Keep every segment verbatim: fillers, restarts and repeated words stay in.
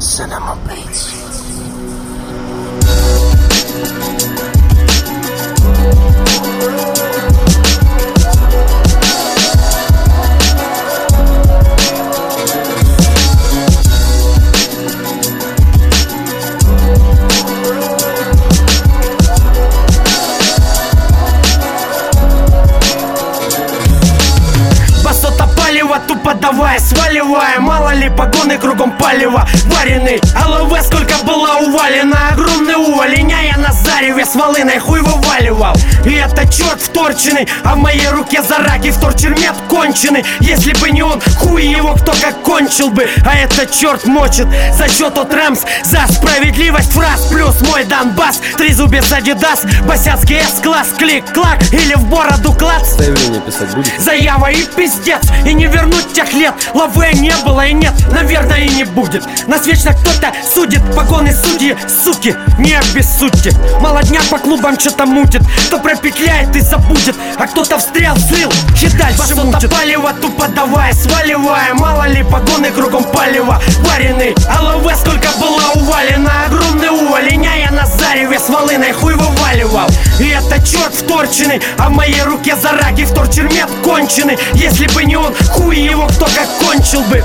Cinema Beats. Тупо давай, сваливай, мало ли погоны, кругом палево. Вареный ЛВ сколько было увалено. Огромный уволь, я на зареве с волыной хуй вываливал. И это черт вторченный, а в моей руке за раки вторчермет конченый. Если бы не он, хуй его кто как кончил бы. А этот черт мочит зачет от Рэмс за справедливость фраз. Плюс мой Донбасс, трезубец Адидас, босяцкий С-класс, клик-клак или в бороду клац. Заявление писать будете? Заява и пиздец, и не вернуть тех лет. Лаве не было и нет, наверное и не будет. Нас вечно кто-то судит, погоны судьи, суки, не обессудьте. Молодняк по клубам что-то мутит, кто пропетляет и забудет, а кто-то встрял, слил и дальше мутит. Палево тупо давай, сваливай, мало ли погоны, кругом палево. Вареный ЛВ сколько было увалено. Огромный уволь, я на зареве с волыной хуй вываливал. И это черт вторченный, а в моей руке за раки вторчермет конченый. Если бы не он, хуй его кто как кончил бы.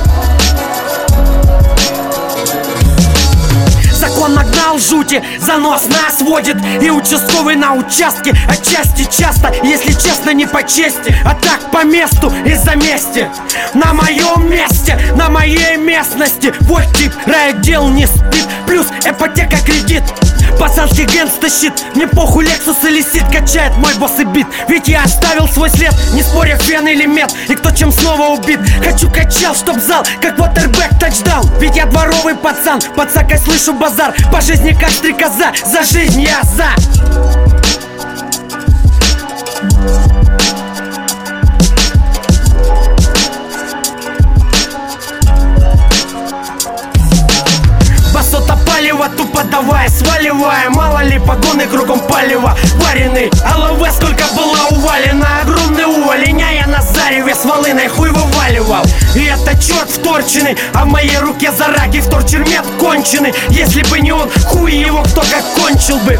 Закон нагнал жути, занос нас водит. И участковый на участке отчасти часто, если честно, не по чести, а так по месту из-за мести. На моем месте, на моей местности вот тип, райотдел не спит, плюс ипотека, кредит. Пацанский ген стащит, мне похуй Лексус или Сид качает мой босс и бит. Ведь я оставил свой след, не споря фен или мед, и кто чем снова убит. Хочу качал, чтоб зал, как вотербэк тачдаун. Ведь я дворовый пацан, подсакой слышу базар. По жизни как стрекоза, за жизнь я за. Басота палево, тупо давай, сваливай, мало ли погоны, кругом палево. Вареный ЛВ сколько было увалено. Огромный уволь, я на зареве с волыной хуй вываливал. И это черт вторченный, а в моей руке за раки вторчермет конченый. Если бы не он, хуй его кто как кончил бы.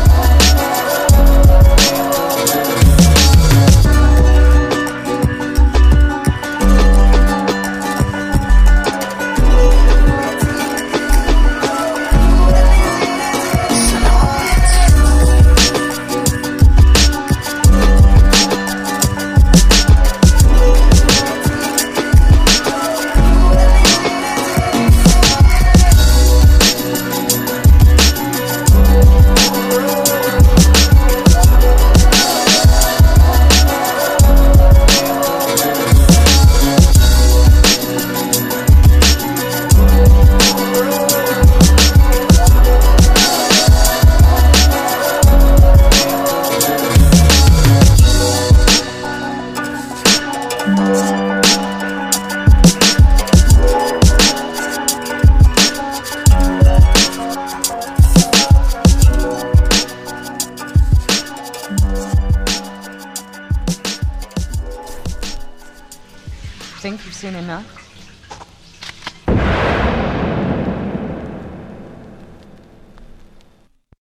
Think you've seen enough?